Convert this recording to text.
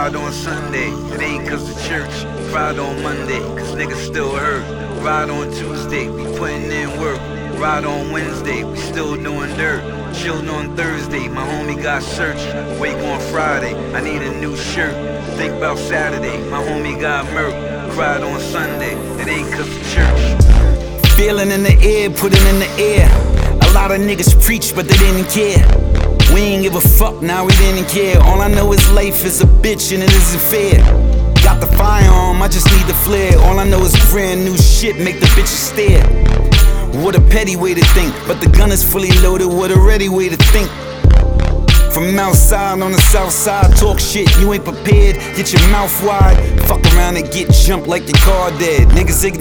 Cried on Sunday, it ain't cause of church. Cried on Monday, cause niggas still hurt. Ride on Tuesday, we putting in work. Ride on Wednesday, we still doing dirt. Chillin' on Thursday, my homie got searched. Wake on Friday, I need a new shirt. Think about Saturday, my homie got murked. Cried on Sunday, it ain't cause of church. Feeling in the air, put it in the air. A lot of niggas preach, but they didn't care. We ain't give a fuck, now we didn't care. All I know is life is a bitch and it isn't fair. Got the firearm, I just need the flare. All I know is brand new shit, make the bitches stare. What a petty way to think, but the gun is fully loaded, what a ready way to think. From outside on the south side, talk shit, you ain't prepared, get your mouth wide. Fuck around and get jumped like your car dead. Niggas